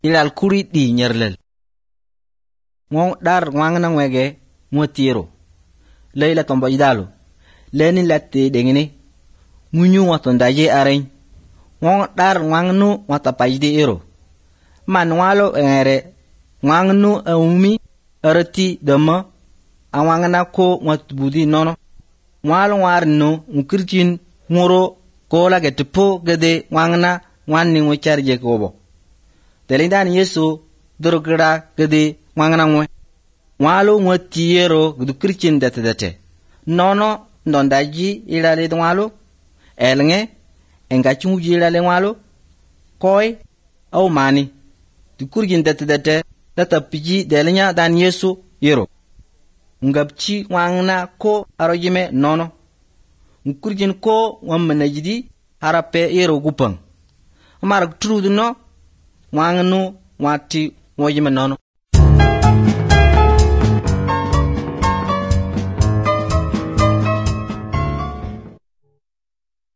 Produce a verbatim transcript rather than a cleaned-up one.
ilal kuri di nyerlel ngong dar ngwangna ngwege motiro leila tombo idalo leni latte dengini munyu watondaje areng ngong dar ngwangnu watapajde ero man walo ngere ngwangnu umi arati dama awangna ko watbudi nono walo warno ukirjin ngoro kola getpo gede ngwangna ngwanni ngocharje kobo delindan yesu durgra gede ngwangna ngwe walo ngwatiyero gudukirchin datedate nono ndondaji ilale dwalo elnge engachunji ilale walo koy au mani dukurjin datedate datapiji delnya dan yesu yero ngabchi wangna ko arojime nono nkurjin ko wammanajidi harape yero gupang mar truduno wangnu wati wojime nono